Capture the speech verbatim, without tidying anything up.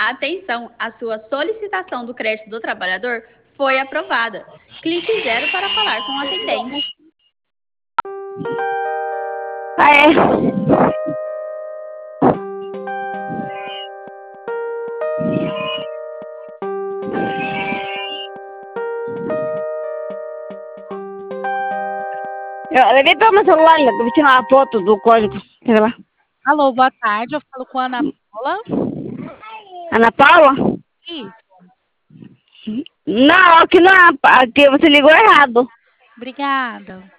Atenção, a sua solicitação do crédito do trabalhador foi aprovada. Clique zero para falar com o atendente. Ah, é? Eu levei pelo meu celular, eu vou tirar uma foto do código. Sei lá. Alô, boa tarde. Eu falo com a Ana Paula. Ana Paula? Isso. Não, aqui não, aqui você ligou errado. Obrigada.